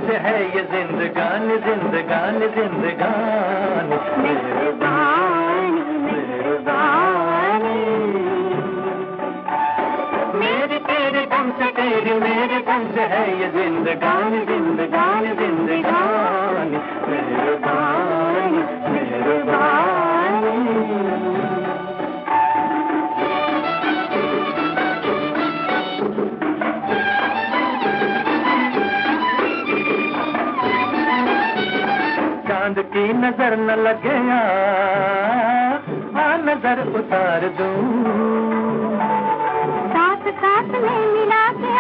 से है ये जिंदगानी जिंदगानी जिंदगानी मेहरबानी मेहरबानी। मेरे तेरे गम से तेरी मेरे गम से है ये जिंदगानी जिंदगानी जिंदगानी मेहरबानी मेहरबानी। चांद की नजर न लगे आ नजर उतार दूं, साथ साथ में मिला के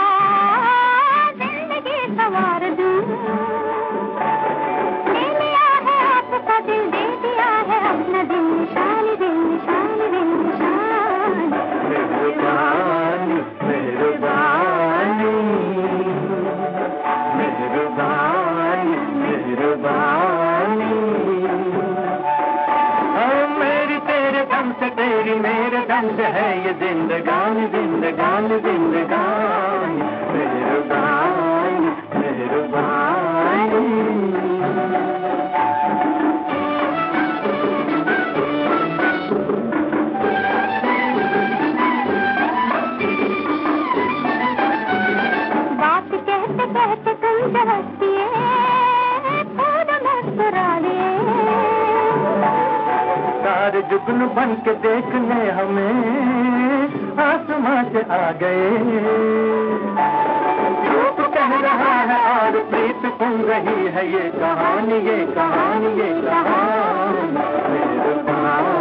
जिंदगी संवार दूं। ले लिया है आपका दिल, दे दिया है अपना दिल निशानी दिल निशानी दिल निशानी मेहरबानी मेहरबानी मेहरबानी मेहरबानी। मेरी तेरे दम से तेरी मेरे दम से है ये जिंदगानी जिंदगानी जिंदगानी मेहरबानी मेहरबानी। बात कहते कहते तुम जब दिए थोड़ा मुस्कुरा दिए, सारे जुगनू बन के देखने हमें आसमां से आ गए। रूप कह रहा है और प्रीत सुन रही है ये कहानी ये कहानी ये कहानी मेहरबानी।